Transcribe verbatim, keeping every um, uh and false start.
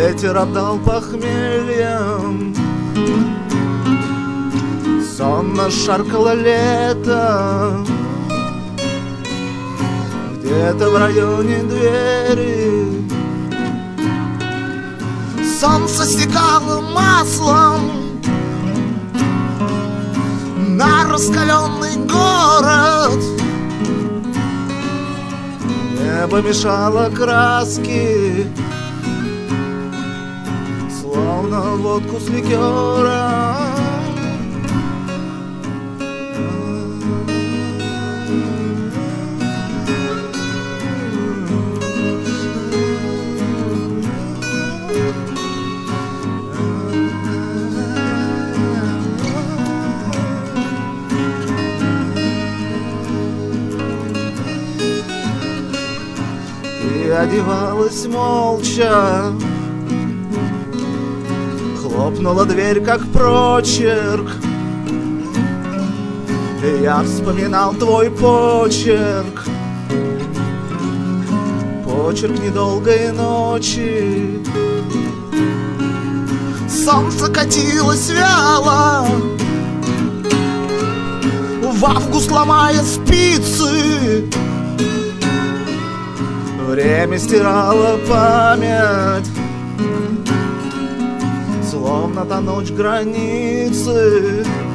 Ветер обдал похмельем, сонно шаркало лето. Где-то в районе двери солнце стекало маслом на раскаленный город. Небо мешало краски, словно водку с ликером. Ты одевалась молча, хлопнула дверь, как прочерк. И я вспоминал твой почерк, почерк недолгой ночи. Солнце катилось вяло, в август ломая спицы. Время стирало память, словно та ночь границы.